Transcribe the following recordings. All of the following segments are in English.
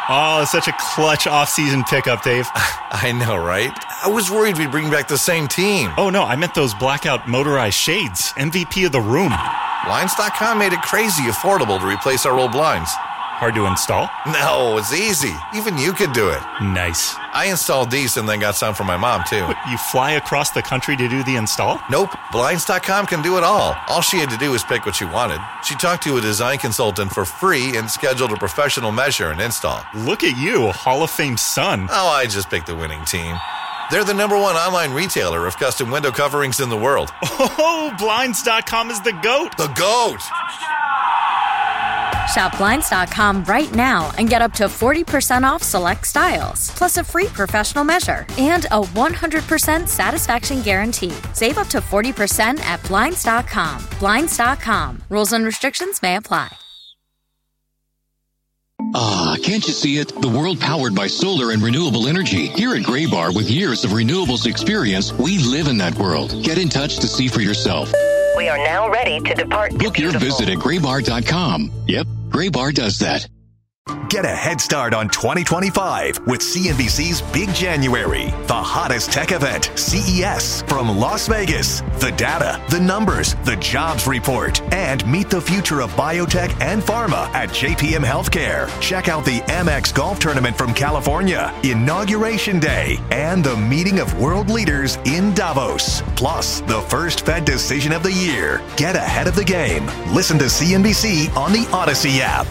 Oh, such a clutch off-season pickup, Dave. I know, right? I was worried we'd bring back the same team. Oh, no, I meant those blackout motorized shades. MVP of the room. Blinds.com made it crazy affordable to replace our old blinds. Hard to install? No, it's easy. Even you could do it. Nice. I installed these and then got some for my mom, too. What, you fly across the country to do the install? Nope. Blinds.com can do it all. All she had to do was pick what she wanted. She talked to a design consultant for free and scheduled a professional measure and install. Look at you, Hall of Fame son. Oh, I just picked the winning team. They're the #1 online retailer of custom window coverings in the world. Oh, Blinds.com is the GOAT. The GOAT! Shop Blinds.com right now and get up to 40% off select styles, plus a free professional measure and a 100% satisfaction guarantee. Save up to 40% at Blinds.com. Blinds.com. Rules and restrictions may apply. Ah, can't you see it? The world powered by solar and renewable energy. Here at Graybar, with years of renewables experience, we live in that world. Get in touch to see for yourself. We are now ready to depart. Book your visit at graybar.com. Yep, Graybar does that. Get a head start on 2025 with CNBC's Big January, the hottest tech event, CES, from Las Vegas. The data, the numbers, the jobs report, and meet the future of biotech and pharma at JPM Healthcare. Check out the Amex Golf Tournament from California, Inauguration Day, and the meeting of world leaders in Davos. Plus, the first Fed decision of the year. Get ahead of the game. Listen to CNBC on the Odyssey app.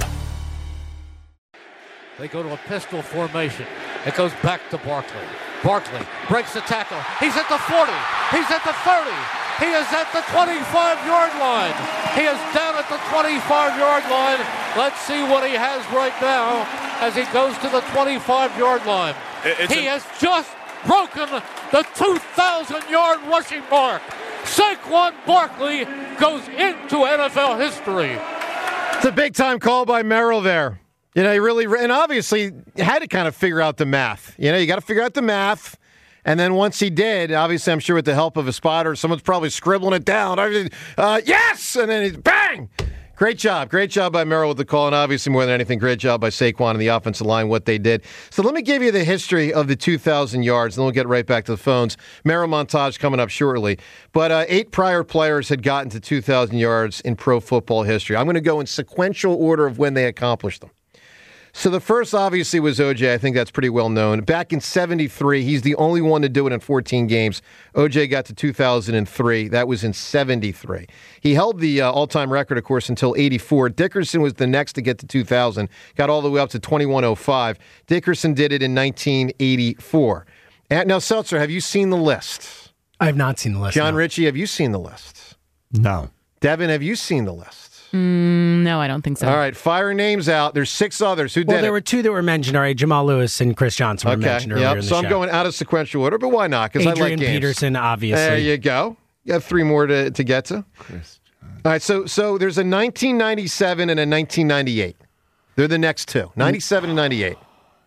They go to a pistol formation. It goes back to Barkley. Barkley breaks the tackle. He's at the 40. He's at the 30. He is at the 25-yard line. He is down at the 25-yard line. Let's see what he has right now as he goes to the 25-yard line. He has just broken the 2,000-yard rushing mark. Saquon Barkley goes into NFL history. It's a big-time call by Merrill there. You know, he really, and obviously had to kind of figure out the math. You know, you got to figure out the math. And then once he did, obviously, I'm sure with the help of a spotter, someone's probably scribbling it down. Yes! And then he's bang! Great job by Merrill with the call, and obviously more than anything, great job by Saquon and the offensive line, what they did. So let me give you the history of the 2,000 yards, and then we'll get right back to the phones. Merrill montage coming up shortly. But 8 prior players had gotten to 2,000 yards in pro football history. I'm going to go in sequential order of when they accomplished them. So the first, obviously, was O.J. I think that's pretty well known. Back in 73, he's the only one to do it in 14 games. O.J. got to 2003. That was in 73. He held the all-time record, of course, until 84. Dickerson was the next to get to 2,000. Got all the way up to 2105. Dickerson did it in 1984. Now, Seltzer, have you seen the list? I have not seen the list. John no. Ritchie, have you seen the list? No. Devin, have you seen the list? No, I don't think so. All right, fire names out. There's 6 others. Who did it? Well, there were 2 that were mentioned. All right, Jamal Lewis and Chris Johnson were mentioned earlier in the show. So I'm going out of sequential order, but why not? Because I like games. Adrian Peterson, obviously. There you go. You have 3 more to get to. Chris Johnson. All right, so there's a 1997 and a 1998. They're the next 2. 97 and 98.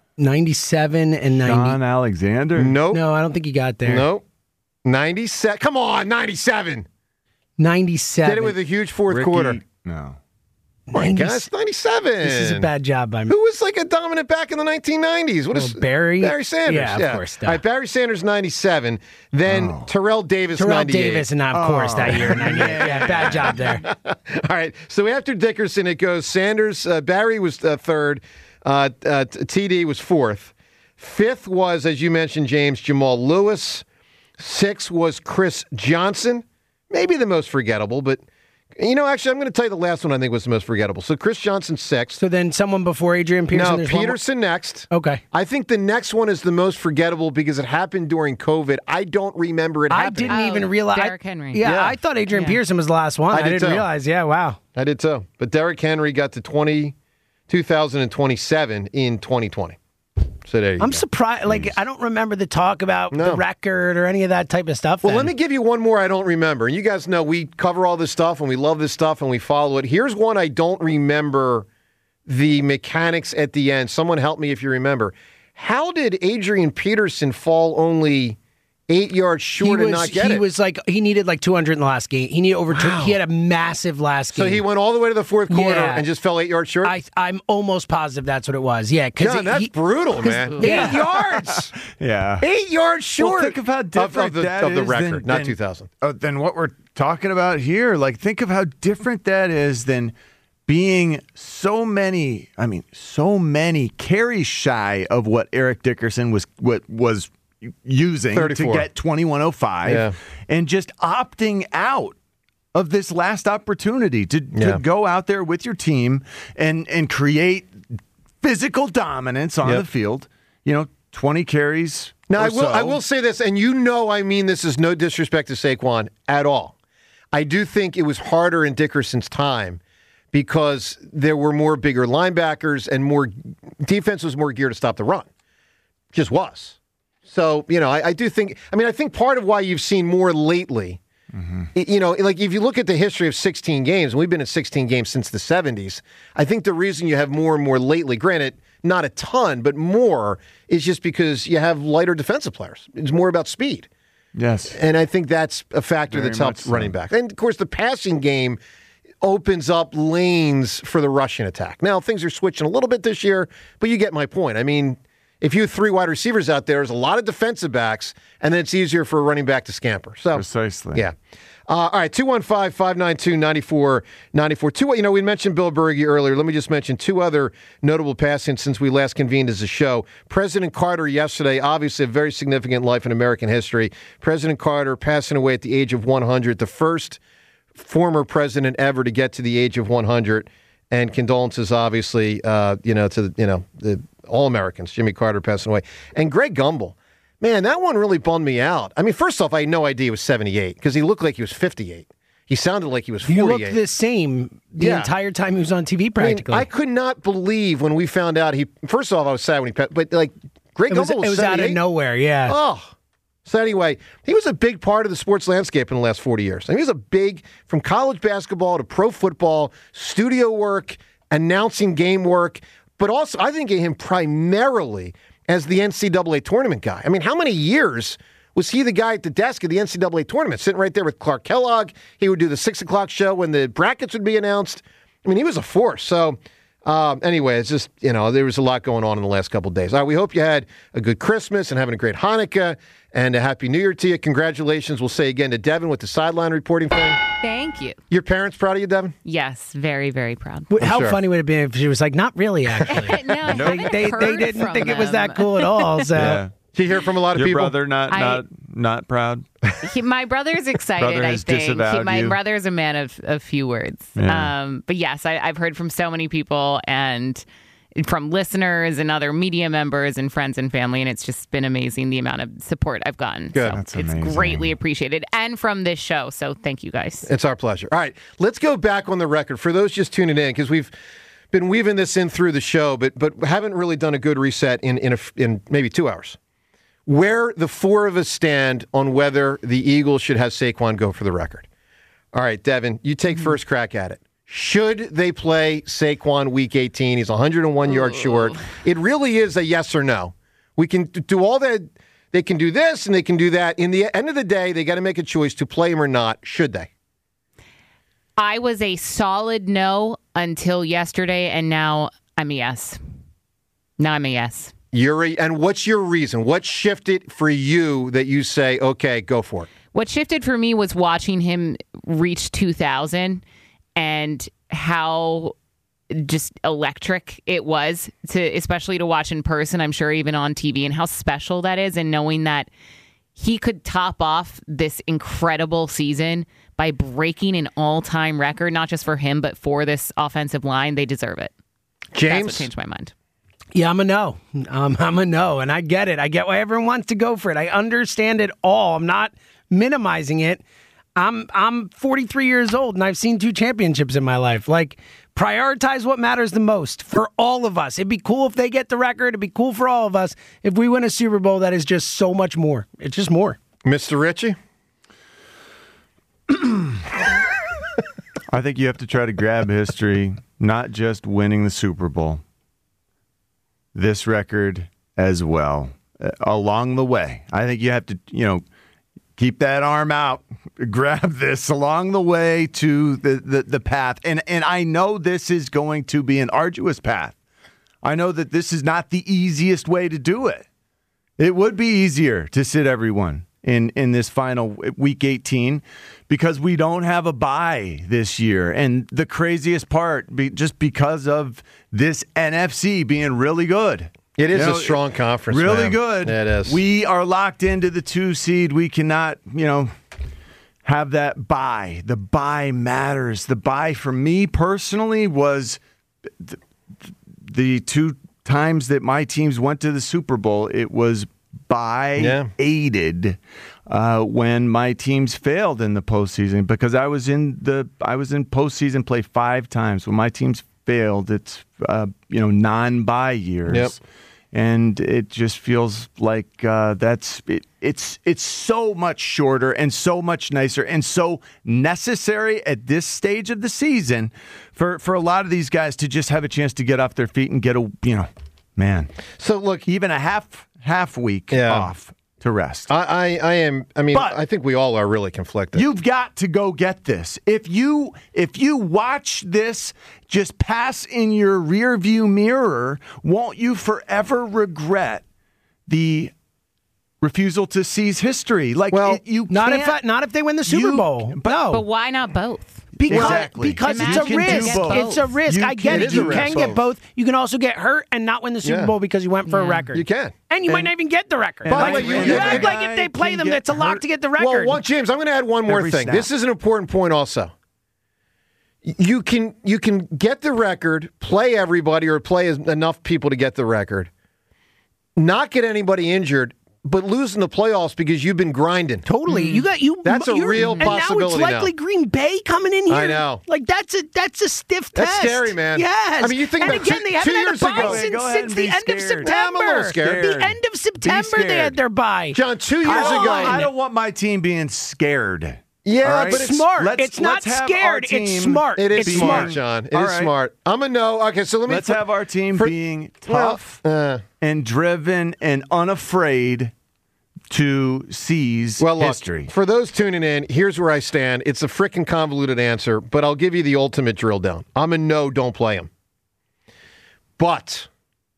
97 and 90. John Alexander? Nope. No, I don't think he got there. Nope. 97. Come on, 97. 97. Did it with a huge fourth quarter. No. My gosh, 97. This is a bad job by me. Who was like a dominant back in the 1990s? What is Barry? Barry Sanders. Yeah, of course. All right, Barry Sanders, 97. Then Terrell Davis, 98. Davis, and of course, that year, 98. Yeah, bad job there. All right, so after Dickerson, it goes Sanders. Barry was third. TD was fourth. Fifth was, as you mentioned, James, Jamal Lewis. Sixth was Chris Johnson. Maybe the most forgettable, but... You know, actually, I'm going to tell you the last one I think was the most forgettable. So Chris Johnson, 6th. So then someone before Adrian Peterson? No, Peterson next. Okay. I think the next one is the most forgettable because it happened during COVID. I don't remember it happening. I didn't even realize. Derrick Henry. Yeah, I thought Adrian Peterson was the last one. I didn't realize. Yeah, wow. I did too. But Derrick Henry got to 2027 in 2020. So there you I'm go. surprised. Like, I don't remember the talk about the record or any of that type of stuff. Well, let me give you one more I don't remember. And you guys know we cover all this stuff and we love this stuff and we follow it. Here's one I don't remember the mechanics at the end. Someone help me if you remember. How did Adrian Peterson fall only 8 yards short and not get it. He was like, he needed like 200 in the last game. He needed over. Wow. He had a massive last game. So he went all the way to the fourth quarter and just fell 8 yards short? I'm almost positive that's what it was. Yeah. John, that's brutal, man. 8 yards. Yeah. 8 yards short. Well, think of how different of the record, not 2,000. Than what we're talking about here. Like, think of how different that is than being so many carries shy of what Eric Dickerson was using 34. to get 2105 and just opting out of this last opportunity to go out there with your team and create physical dominance on the field. 20 carries. Now, I will say this, and I mean this is no disrespect to Saquon at all. I do think it was harder in Dickerson's time because there were more bigger linebackers and more defense was more geared to stop the run. Just was. So, I do think, I think part of why you've seen more lately, like if you look at the history of 16 games, and we've been in 16 games since the 70s, I think the reason you have more and more lately, granted, not a ton, but more, is just because you have lighter defensive players. It's more about speed. Yes. And I think that's a factor that's helped running back. And, of course, the passing game opens up lanes for the rushing attack. Now, things are switching a little bit this year, but you get my point. I mean, if you have 3 wide receivers out there, there's a lot of defensive backs, and then it's easier for a running back to scamper. So precisely. Yeah. All right, 215-592-9494. We mentioned Bill Berge earlier. Let me just mention 2 other notable passings since we last convened as a show. President Carter yesterday, obviously a very significant life in American history. President Carter passing away at the age of 100, the first former president ever to get to the age of 100. And condolences, obviously, to the all Americans. Jimmy Carter passing away, and Greg Gumbel. Man, that one really bummed me out. I mean, first off, I had no idea he was 78 because he looked like he was 58. He sounded like he was 48. He looked the same the entire time he was on TV, practically. I could not believe when we found out he. First off, I was sad when he passed, but like Greg Gumbel was 78. It was out of nowhere, yeah. Oh. So anyway, he was a big part of the sports landscape in the last 40 years. I mean, he was from college basketball to pro football, studio work, announcing game work, but also I think of him primarily as the NCAA tournament guy. I mean, how many years was he the guy at the desk of the NCAA tournament, sitting right there with Clark Kellogg? He would do the 6 o'clock show when the brackets would be announced. I mean, he was a force. So anyway, it's just, there was a lot going on in the last couple of days. All right, we hope you had a good Christmas and having a great Hanukkah and a Happy New Year to you. Congratulations, we'll say again to Devin with the sideline reporting thing. Thank you. Your parents proud of you, Devin? Yes, very, very proud. How funny would it be if she was like, not really, actually? No, they didn't think it was that cool at all. So. Yeah. Did you hear from a lot of Your people? Your brother not proud? My brother's excited, I think. My brother's a man of few words. Yeah. But yes, I've heard from so many people and from listeners and other media members and friends and family, and it's just been amazing the amount of support I've gotten. Good. So That's it's amazing. greatly appreciated. And from this show, so thank you guys. It's our pleasure. All right, let's go back on the record. For those just tuning in, because we've been weaving this in through the show, but haven't really done a good reset in maybe 2 hours. Where the 4 of us stand on whether the Eagles should have Saquon go for the record. All right, Devin, you take first crack at it. Should they play Saquon Week 18? He's 101 yards short. It really is a yes or no. We can do all that. They can do this and they can do that. In the end of the day, they got to make a choice to play him or not. Should they? I was a solid no until yesterday, and now I'm a yes. Now I'm a yes. And what's your reason? What shifted for you that you say, okay, go for it? What shifted for me was watching him reach 2,000 and how just electric it was, especially to watch in person, I'm sure even on TV, and how special that is, and knowing that he could top off this incredible season by breaking an all-time record, not just for him, but for this offensive line. They deserve it. James? That's what changed my mind. Yeah, I'm a no. I'm a no, and I get it. I get why everyone wants to go for it. I understand it all. I'm not minimizing it. I'm 43 years old, and I've seen 2 championships in my life. Like, prioritize what matters the most for all of us. It'd be cool if they get the record. It'd be cool for all of us if we win a Super Bowl. That is just so much more. It's just more. Mr. Ritchie? I think you have to try to grab history, not just winning the Super Bowl. This record as well, along the way. I think you have to, keep that arm out, grab this along the way to the path. And I know this is going to be an arduous path. I know that this is not the easiest way to do it. It would be easier to sit everyone in this final week 18 because we don't have a bye this year. And the craziest part, just because of this NFC being really good. It is a strong conference. Really good. It is. We are locked into the 2 seed. We cannot, have that bye. The bye matters. The bye for me personally was the 2 times that my teams went to the Super Bowl. It was bye aided when my teams failed in the postseason because I was in postseason play 5 times. When my teams failed, it's non-bye years. Yep. And it just feels like it's so much shorter and so much nicer and so necessary at this stage of the season for a lot of these guys to just have a chance to get off their feet and get man. So look, even a half week off to rest. I think we all are really conflicted. You've got to go get this. If you watch this just pass in your rearview mirror, won't you forever regret the refusal to seize history? Not if they win the Super Bowl. But why not both? Because it's a risk. It's a risk. I get it. You can get both. You can also get hurt and not win the Super Bowl because you went for a record. You can. And you might not even get the record. By the way, you act like if they play them, it's a lock to get the record. Well, James, I'm going to add one more thing. This is an important point also. You can get the record, play everybody, or play enough people to get the record, not get anybody injured, but lose in the playoffs because you've been grinding. Totally. That's a real possibility and now it's likely Green Bay coming in here. I know. Like that's a stiff test. That's scary, man. Yes. I mean, you think and about again, they haven't had a bye since the end of September. I'm a little scared. The end of September they had their bye. John, 2 years ago. I don't want my team being scared. Yeah, right? But it's smart. It's not scared. It's smart. It is smart, John. It is smart. I'm a no. Okay, so let's have our team being tough and driven and unafraid to seize history. For those tuning in, here's where I stand. It's a frickin' convoluted answer, but I'll give you the ultimate drill down. I'm a no, don't play him. But,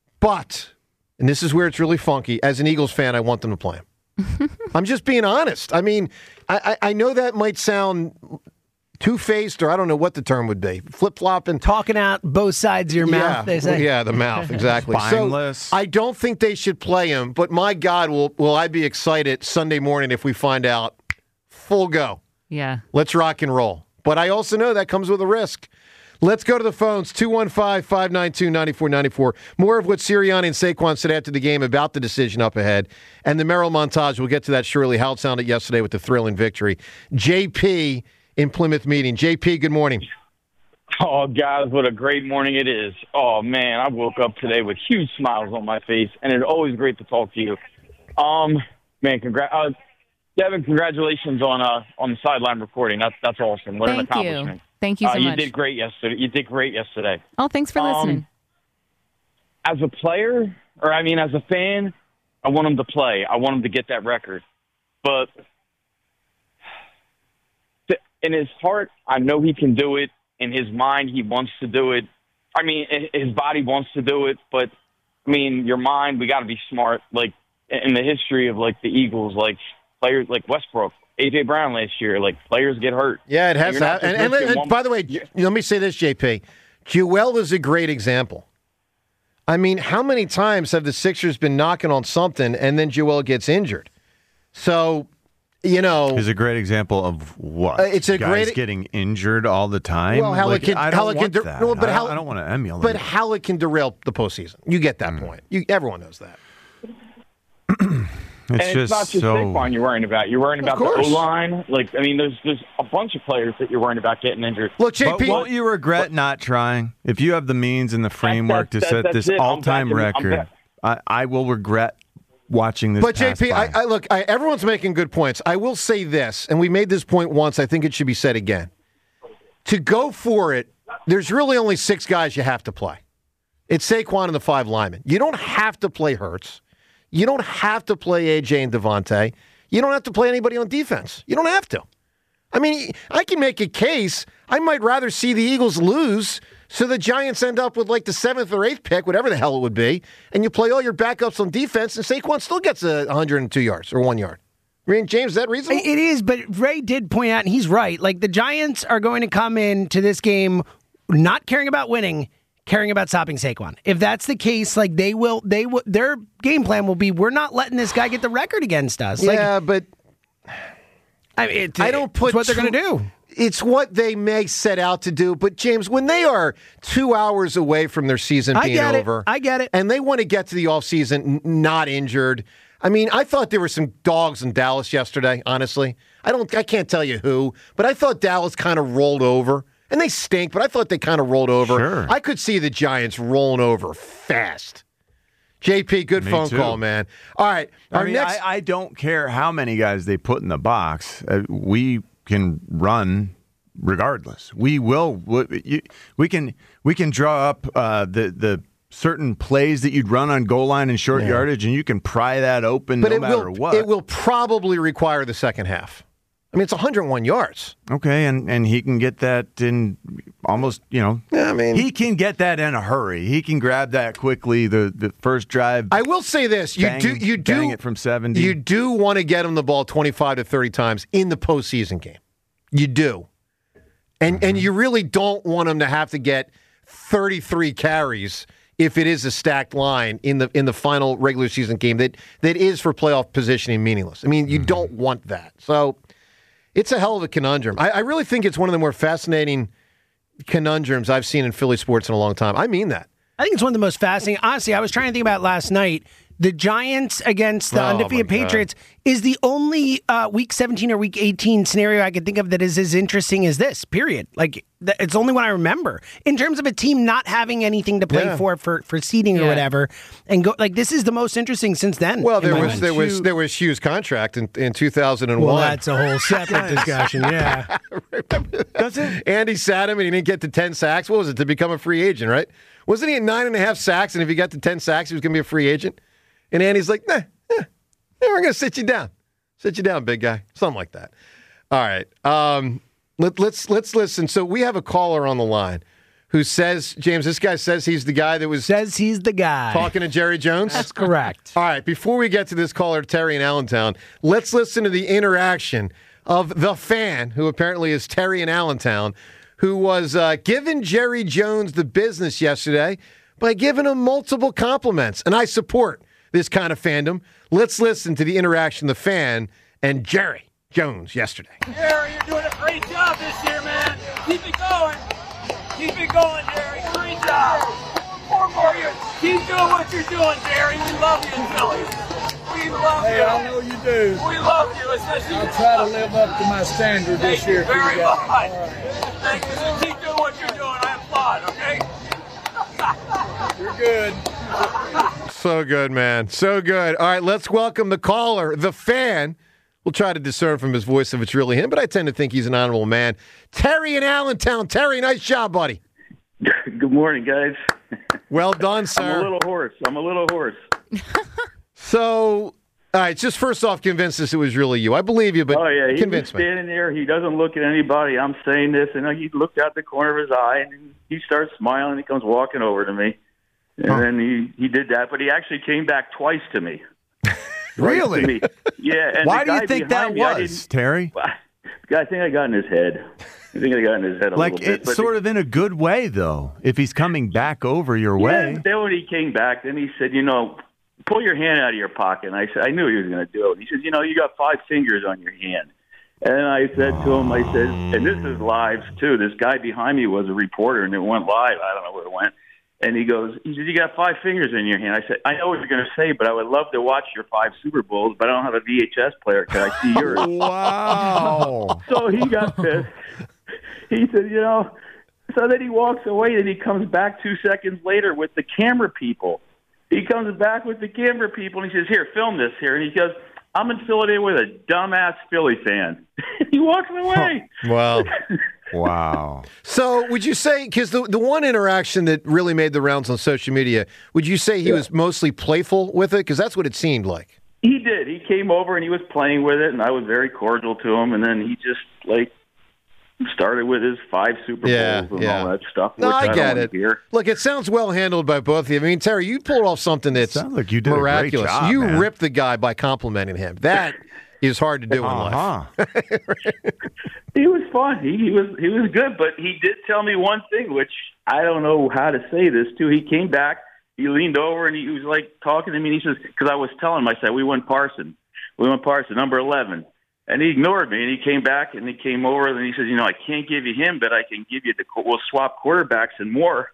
and this is where it's really funky, as an Eagles fan, I want them to play him. I'm just being honest. I mean, I know that might sound two-faced, or I don't know what the term would be. Flip-flopping. Talking out both sides of your mouth, they say. Yeah, the mouth, exactly. Spineless. So I don't think they should play him, but my God, will I be excited Sunday morning if we find out full go. Yeah. Let's rock and roll. But I also know that comes with a risk. Let's go to the phones, 215-592-9494. More of what Sirianni and Saquon said after the game about the decision up ahead. And the Merrill montage, we'll get to that surely. How it sounded yesterday with the thrilling victory. JP in Plymouth meeting. JP, good morning. Oh, guys, what a great morning it is. Oh, man, I woke up today with huge smiles on my face, and it's always great to talk to you. Man, Devin, congratulations on the sideline reporting. That's awesome. What an accomplishment. Thank you so much. You did great yesterday. Oh, thanks for listening. As a player, as a fan, I want him to play. I want him to get that record. But in his heart, I know he can do it. In his mind, he wants to do it. I mean, his body wants to do it. But, your mind, we got to be smart. Like, in the history of, the Eagles, players like Westbrook, A.J. Brown last year, players get hurt. Yeah, it has happened. And by the way, let me say this, JP. Joel is a great example. How many times have the Sixers been knocking on something and then Joel gets injured? So, is a great example of what? It's a guys great getting injured all the time. Well, I don't want to emulate. But how it can derail the postseason. You get that point. Everyone knows that. It's not just Saquon you're worrying about. You're worrying about the O-line. There's a bunch of players that you're worrying about getting injured. Look, JP, but won't you regret not trying? If you have the means and the framework to set this all-time record, I will regret watching this. But JP, everyone's making good points. I will say this, and we made this point once. I think it should be said again. To go for it, there's really only 6 guys you have to play. It's Saquon and the 5 linemen. You don't have to play Hurts. You don't have to play AJ and Devontae. You don't have to play anybody on defense. You don't have to. I mean, I can make a case. I might rather see the Eagles lose so the Giants end up with like the 7th or 8th pick, whatever the hell it would be, and you play all your backups on defense, and Saquon still gets 102 yards or 1 yard. I mean, James, is that reasonable? It is, but Ray did point out, and he's right, like the Giants are going to come into this game not caring about winning, caring about stopping Saquon. If that's the case, like they will, their game plan will be, we're not letting this guy get the record against us. Yeah, but I mean, I don't put it's what they're going to do. It's what they may set out to do. But, James, when they are 2 hours away from their season being over. I get it. And they want to get to the offseason not injured. I mean, I thought there were some dogs in Dallas yesterday, honestly. I can't tell you who, but I thought Dallas kind of rolled over. And they stink, but I thought they kind of rolled over. Sure. I could see the Giants rolling over fast. JP, good Me phone too. call, man. All right. I don't care how many guys they put in the box. We can run regardless. We will. We can draw up the certain plays that you'd run on goal line and short yardage, and you can pry that open no matter what. It will probably require the second half. I mean, it's 101 yards. Okay, and he can get that in almost, he can get that in a hurry. He can grab that quickly, the first drive. I will say this. Bang it from 70. You do want to get him the ball 25 to 30 times in the postseason game. You do. And you really don't want him to have to get 33 carries if it is a stacked line in the final regular season game that is for playoff positioning meaningless. I mean, you don't want that. So it's a hell of a conundrum. I really think it's one of the more fascinating conundrums I've seen in Philly sports in a long time. I mean that. I think it's one of the most fascinating. Honestly, I was trying to think about last night. The Giants against the undefeated Patriots is the only Week 17 or Week 18 scenario I could think of that is as interesting as this, period. Like, it's the only one I remember. In terms of a team not having anything to play for seeding or whatever, and go like this is the most interesting since then. Well, there was Hugh's contract in 2001. Well, that's a whole separate discussion, yeah. Does it? Andy sat him and he didn't get to 10 sacks. What was it, to become a free agent, right? Wasn't he at 9.5 sacks, and if he got to 10 sacks, he was going to be a free agent? And Andy's like, we're going to sit you down. Sit you down, big guy. Something like that. All right. Let's listen. So we have a caller on the line who says, James, this guy says he's the guy that was... Says he's the guy. Talking to Jerry Jones? That's correct. All right. Before we get to this caller, Terry in Allentown, let's listen to the interaction of the fan, who apparently is Terry in Allentown, who was giving Jerry Jones the business yesterday by giving him multiple compliments. And I support this kind of fandom. Let's listen to the interaction of the fan and Jerry Jones yesterday. Jerry, you're doing a great job this year, man. Keep it going. Keep it going, Jerry. Great job. 4 more years. Keep doing what you're doing, Jerry. We love you in Philly. We love you. Hey, I know you do. We love you. Especially I'll try to live up to my standard this year. Thank you very much. Right. Thank you. So keep doing what you're doing. I applaud, okay? You're good. So good, man. So good. All right, let's welcome the caller, the fan. We'll try to discern from his voice if it's really him, but I tend to think he's an honorable man. Terry in Allentown. Terry, nice job, buddy. Good morning, guys. Well done, sir. I'm a little hoarse. So, all right, just first off, convince us it was really you. I believe you, but convince me. He's standing there. He doesn't look at anybody. I'm saying this, and he looked out the corner of his eye, and he starts smiling. He comes walking over to me. And then he did that, but he actually came back twice to me. Really? To me. Yeah. And why do you think that was, Terry? I think I got in his head. A little bit. It's sort of in a good way, though, if he's coming back over your way. But then when he came back, then he said, pull your hand out of your pocket. And I said, I knew he was going to do it. He said, you got 5 fingers on your hand. And I said to him, and this is live, too. This guy behind me was a reporter, and it went live. I don't know where it went. And he said, you got 5 fingers in your hand. I said, I know what you're going to say, but I would love to watch your 5 Super Bowls, but I don't have a VHS player. Can I see yours? Wow. So he got pissed. He said, so then he walks away, and he comes back 2 seconds later with the camera people. He comes back with the camera people, and he says, here, film this here. And he goes, I'm in Philadelphia with a dumbass Philly fan. He walks away. Wow. Wow. So would you say, because the one interaction that really made the rounds on social media, would you say he was mostly playful with it? Because that's what it seemed like. He did. He came over and he was playing with it, and I was very cordial to him. And then he just started with his 5 Super Bowls and all that stuff. No, I get it. Hear. Look, it sounds well handled by both of you. I mean, Terry, you pulled off something that's sounds like you did miraculous. A great job, you man. ripped the guy by complimenting him. That is hard to do in life. He was fun. He was good, but he did tell me one thing, which I don't know how to say this too. He came back, he leaned over, and he was like talking to me. And he says, because I was telling him, I said, we went Parson, number 11. And he ignored me, and he came back, and he came over, and he says, I can't give you him, but I can give you we'll swap quarterbacks and more.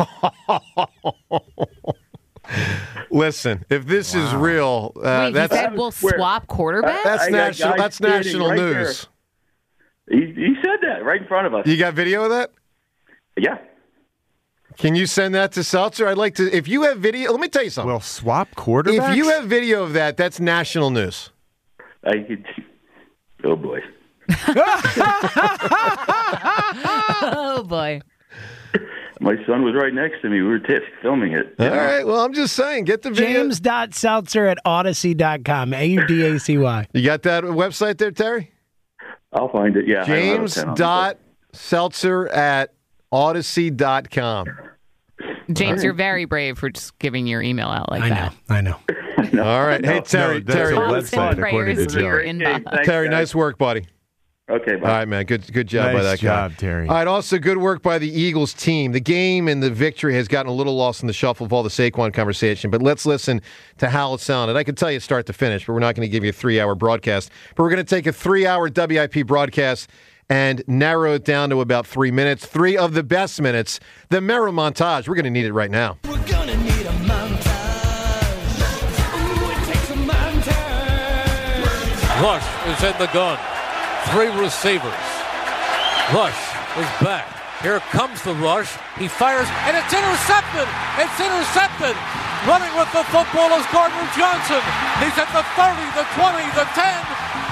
Listen, if this is real, Wait, that's he said we'll swap quarterbacks? That's national news. He said that right in front of us. You got video of that? Yeah. Can you send that to Seltzer? I'd like to. If you have video, let me tell you something. We'll swap quarterbacks? If you have video of that, that's national news. Oh, boy. Oh, boy. My son was right next to me. We were filming it. All right. Well, I'm just saying, get the video. James.Seltzer@Odyssey.com. AUDACY. You got that website there, Terry? I'll find it, yeah. James.Seltzer@Odyssey.com. James, you're very brave for just giving your email out like that. I know. All right. Hey, Terry. That's Terry, a website, according to Joe. Terry, nice work, buddy. Okay, bye. All right, man. Good job by that Nice guy. job, Terry. All right, also good work by the Eagles team. The game and the victory has gotten a little lost in the shuffle of all the Saquon conversation, but let's listen to how it sounded. I can tell you start to finish, but we're not going to give you a 3-hour broadcast. But we're going to take a 3-hour WIP broadcast and narrow it down to about 3 minutes, 3 of the best minutes. The Merrill montage. We're going to need it right now. We're gonna need a montage. Ooh, it takes a montage. Rush is in the gun. 3 receivers. Rush is back. Here comes the rush. He fires, and it's intercepted. It's intercepted. Running with the football is Gardner Johnson. He's at the 30, the 20, the 10.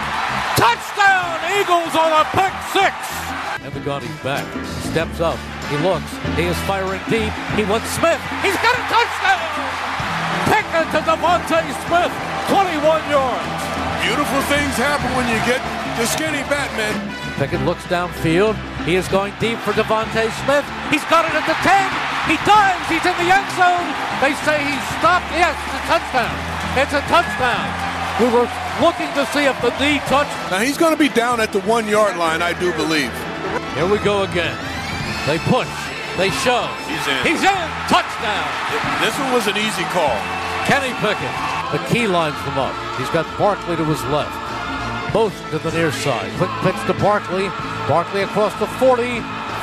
Touchdown! Eagles on a pick 6. And the gun, he's back. Steps up. He looks. He is firing deep. He wants Smith. He's got a touchdown! Pickett to Devontae Smith. 21 yards. Beautiful things happen when you get the skinny Batman. Pickett looks downfield. He is going deep for Devontae Smith. He's got it at the 10. He dives. He's in the end zone. They say he stopped. Yes, it's a touchdown. It's a touchdown. We were looking to see if the knee touched. Now he's going to be down at the 1-yard line, I do believe. Here we go again. They push. They shove. He's in. He's in. Touchdown. This one was an easy call. Kenny Pickett. The key lines them up. He's got Barkley to his left. Both to the near side. Quick pitch to Barkley. Barkley across the 40,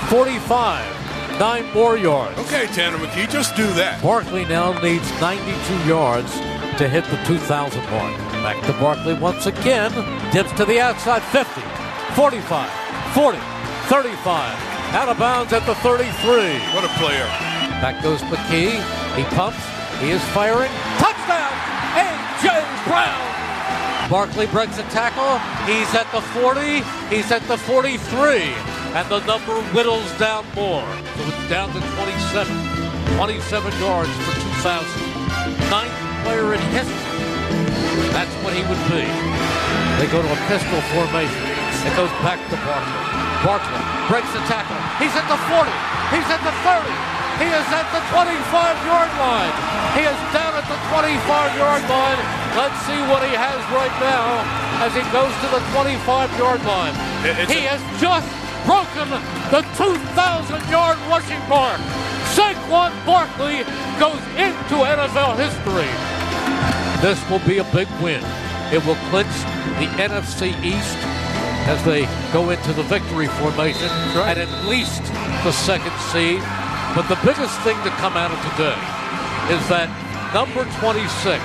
45. 9 more yards. Okay, Tanner McKee, just do that. Barkley now needs 92 yards to hit the 2,000 mark. Back to Barkley once again. Dips to the outside, 50, 45, 40, 35. Out of bounds at the 33. What a player. Back goes McKee. He pumps. He is firing. Touchdown! A.J. Brown! Barkley breaks a tackle. He's at the 40. He's at the 43. And the number whittles down more. So it's down to 27. 27 yards for 2,000. 9th player in history. That's what he would be. They go to a pistol formation. It goes back to Barkley. Barkley breaks the tackle. He's at the 40. He's at the 30. He is at the 25-yard line. He is down at the 25-yard line. Let's see what he has right now as he goes to the 25-yard line. He has just broken the 2,000-yard rushing mark. Saquon Barkley goes into NFL history. This will be a big win. It will clinch the NFC East as they go into the victory formation and at least the 2nd seed. But the biggest thing to come out of today is that number 26,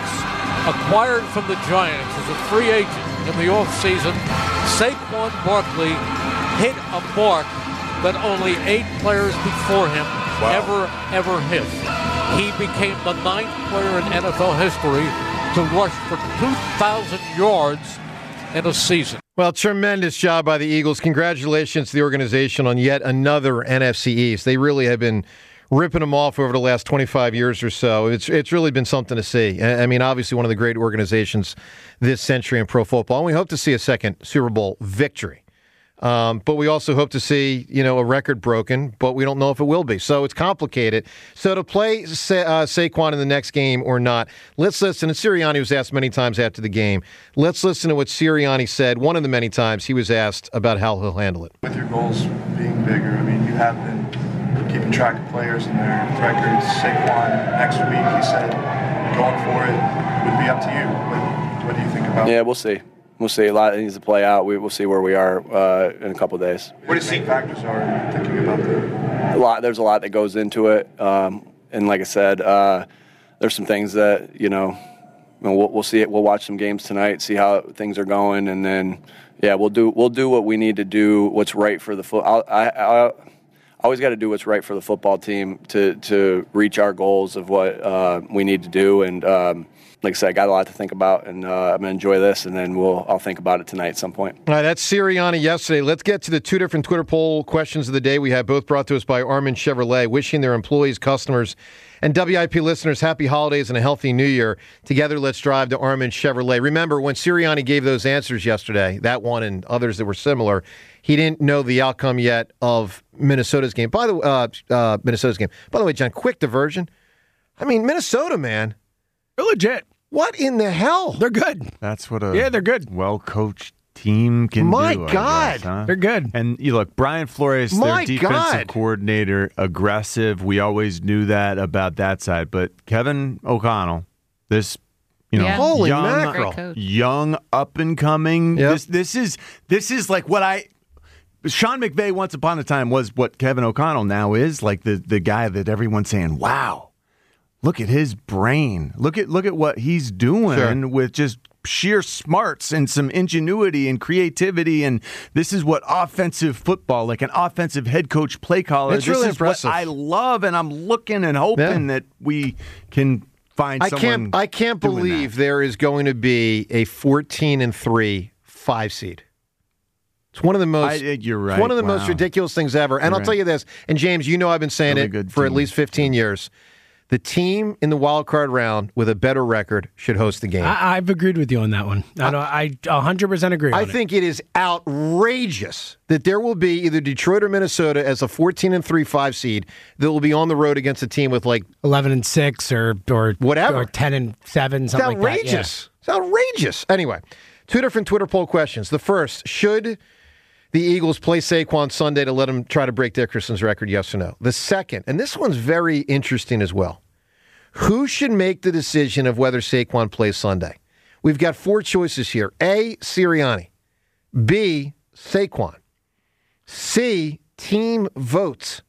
acquired from the Giants as a free agent in the offseason, Saquon Barkley hit a mark that only 8 players before him ever hit. He became the 9th player in NFL history to rush for 2,000 yards in a season. Well, tremendous job by the Eagles. Congratulations to the organization on yet another NFC East. They really have been ripping them off over the last 25 years or so. It's really been something to see. I mean, obviously one of the great organizations this century in pro football, and we hope to see a second Super Bowl victory. But we also hope to see, a record broken, but we don't know if it will be. So it's complicated. So to play Saquon in the next game or not, let's listen. And Sirianni was asked many times after the game. Let's listen to what Sirianni said one of the many times he was asked about how he'll handle it. With your goals being bigger, I mean, you have been keeping track of players and their records. Saquon, next week, he said, going for it would be up to you. What do you think about it? Yeah, we'll see. We'll see. A lot needs to play out. We'll see where we are in a couple of days. What do you think factors are thinking about that? There's a lot that goes into it, and like I said, there's some things that we'll see it. We'll watch some games tonight, see how things are going, and then we'll do what we need to do. What's right for the I always got to do what's right for the football team to reach our goals of what we need to do, and. Like I said, I got a lot to think about, and I'm going to enjoy this, and then I'll think about it tonight at some point. All right, that's Sirianni yesterday. Let's get to the two different Twitter poll questions of the day we have, both brought to us by Armin Chevrolet, wishing their employees, customers, and WIP listeners happy holidays and a healthy new year. Together, let's drive to Armin Chevrolet. Remember, when Sirianni gave those answers yesterday, that one and others that were similar, he didn't know the outcome yet of Minnesota's game. By the way, John, quick diversion. I mean, Minnesota, man. They're legit. What in the hell? They're good. That's what they're good. Well-coached team can My do. God. I guess, huh? They're good. And you look, Brian Flores, their defensive coordinator, aggressive. We always knew that about that side. But Kevin O'Connell, this holy mackerel, young up and coming. Yep. This is like what Sean McVay once upon a time was what Kevin O'Connell now is, like the guy that everyone's saying, wow. Look at his brain. Look at what he's doing with just sheer smarts and some ingenuity and creativity. And this is what offensive football, like an offensive head coach play caller. It's really impressive. What I love, and I'm looking and hoping that we can find someone. I can't believe there is going to be a 14-3 5 seed. It's one of the most. You're right. It's one of the most ridiculous things ever. And I'll tell you this. And James, I've been saying it for at least 15 years. The team in the wild card round with a better record should host the game. I've agreed with you on that one. I 100% agree. I think it is outrageous that there will be either Detroit or Minnesota as a 14-3 5 seed that will be on the road against a team with like 11-6 or whatever, or 10-7, something like that. Outrageous. It's outrageous. Anyway, two different Twitter poll questions. The first: should the Eagles play Saquon Sunday to let him try to break Dickerson's record, yes or no? The second, and this one's very interesting as well. Who should make the decision of whether Saquon plays Sunday? We've got four choices here. A, Sirianni. B, Saquon. C, team votes.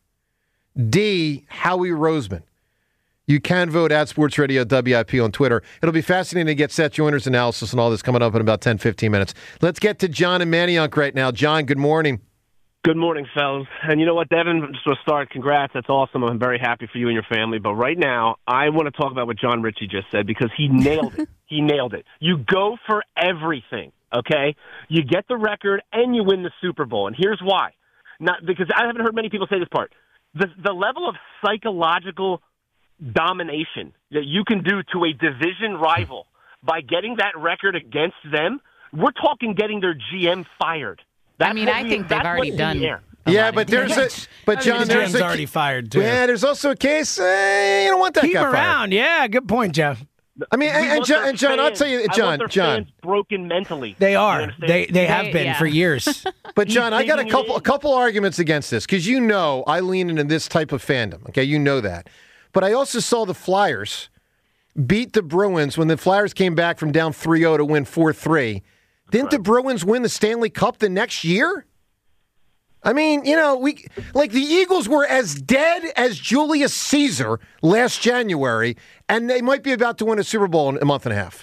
D, Howie Roseman. You can vote at Sports Radio WIP on Twitter. It'll be fascinating to get Seth Joyner's analysis and all this coming up in about 10, 15 minutes. Let's get to John and Manayunk right now. John, good morning. Good morning, fellas. And you know what, Devin, just to start, congrats. That's awesome. I'm very happy for you and your family. But right now, I want to talk about what John Ritchie just said because he nailed it. He nailed it. You go for everything, okay? You get the record and you win the Super Bowl. And here's why. Not because I haven't heard many people say this part. The level of psychological domination that you can do to a division rival by getting that record against them, we're talking getting their GM fired. I think they've already done. Yeah, but there's John, there's already fired too. Yeah, there's also a case you don't want that Keep guy him around. fired. Yeah, good point, Jeff. I mean, and John, I'll tell you, John, fans broken mentally. They are. They have been for years. But John, I got a couple arguments against this because I lean into this type of fandom. Okay, you know that. But I also saw the Flyers beat the Bruins when the Flyers came back from down 3-0 to win 4-3. Didn't the Bruins win the Stanley Cup the next year? I mean, the Eagles were as dead as Julius Caesar last January, and they might be about to win a Super Bowl in a month and a half.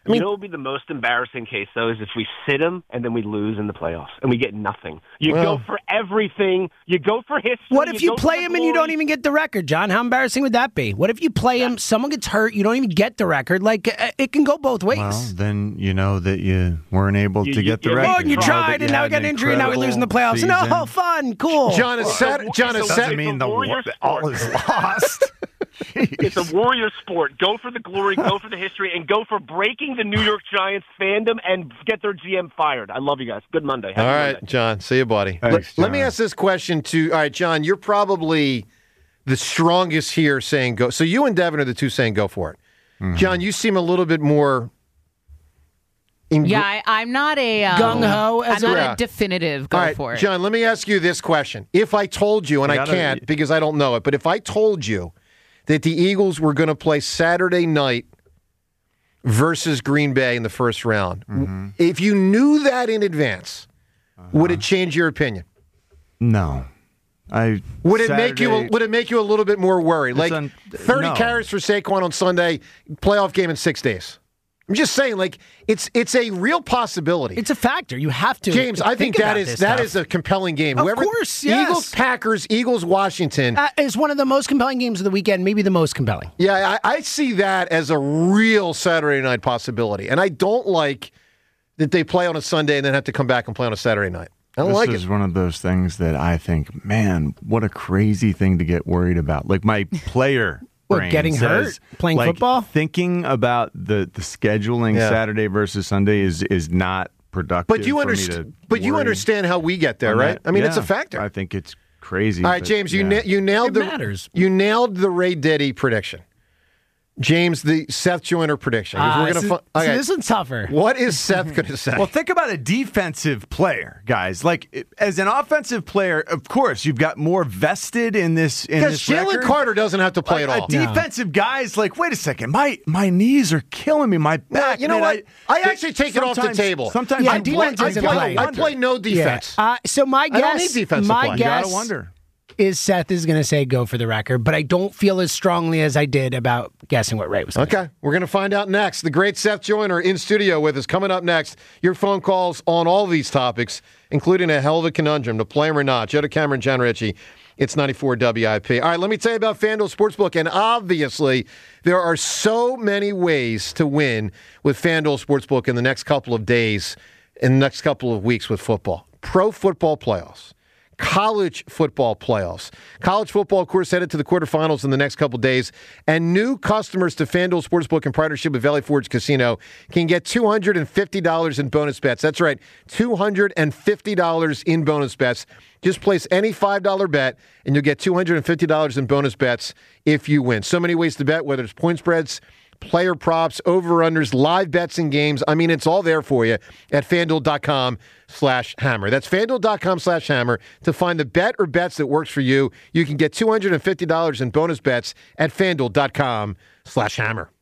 I mean, you know what would be the most embarrassing case, though, is if we sit him and then we lose in the playoffs and we get nothing. You go for everything. You go for history. What if you play him and you don't even get the record, John? How embarrassing would that be? What if you play him, someone gets hurt, you don't even get the record? Like, it can go both ways. Well, then you know that you weren't able to get the record. Oh, and you tried, and now we got an injury, and now we lose in the playoffs. Season. No, fun, cool. John is set. Doesn't mean all is lost. It's a warrior sport. Go for the glory, go for the history, and go for breaking the New York Giants fandom and get their GM fired. I love you guys. Good Monday. All right, Monday. John. See you, buddy. Thanks, let me ask this question to. All right, John, you're probably the strongest here saying go. So you and Devin are the two saying go for it. Mm-hmm. John, you seem a little bit more. I'm not a gung-ho. I'm not a definitive go for it. John, let me ask you this question. If I told you, and I can't because I don't know it, but if I told you that the Eagles were going to play Saturday night versus Green Bay in the first round, if you knew that in advance, would it change your opinion? No. Would it make you a little bit more worried? Like 30 carries for Saquon on Sunday, playoff game in 6 days. I'm just saying, like it's a real possibility. It's a factor. You have to. James, I think that is a compelling game. Of course, yes. Eagles, Packers, Eagles, Washington is one of the most compelling games of the weekend, maybe the most compelling. Yeah, I see that as a real Saturday night possibility, and I don't like that they play on a Sunday and then have to come back and play on a Saturday night. I don't like it. This is one of those things that I think, man, what a crazy thing to get worried about. Like my player. What, getting hurt? Playing football? Thinking about the scheduling Saturday versus Sunday is not productive. But you understand how we get there, right? I mean, it's a factor. I think it's crazy. All right, James, you nailed you nailed the Ray Diddy prediction. James, the Seth Joyner prediction. This one's tougher. What is Seth going to say? Well, think about a defensive player, guys. Like, as an offensive player, of course, you've got more vested in this. Because Jalen Carter doesn't have to play at all. A defensive guy's like, wait a second, my knees are killing me. My back. You know what? I actually take it off the table. Sometimes I play no defense. Yeah. So my guess, I don't need defense to play. You gotta wonder. Is Seth is going to say go for the record, but I don't feel as strongly as I did about guessing what Ray was going to say. Okay, we're going to find out next. The great Seth Joyner in studio with us. Coming up next, your phone calls on all these topics, including a hell of a conundrum, to play him or not. Joe DeCamera, John Ritchie. It's 94 WIP. All right, let me tell you about FanDuel Sportsbook, and obviously there are so many ways to win with FanDuel Sportsbook in the next couple of days, in the next couple of weeks with football. Pro football playoffs. College football playoffs. College football, of course, headed to the quarterfinals in the next couple days. And new customers to FanDuel Sportsbook in partnership with Valley Forge Casino can get $250 in bonus bets. That's right, $250 in bonus bets. Just place any $5 bet, and you'll get $250 in bonus bets if you win. So many ways to bet, whether it's point spreads, player props, over-unders, live bets and games. I mean, it's all there for you at FanDuel.com/hammer. That's FanDuel.com/hammer. To find the bet or bets that works for you, you can get $250 in bonus bets at FanDuel.com/hammer.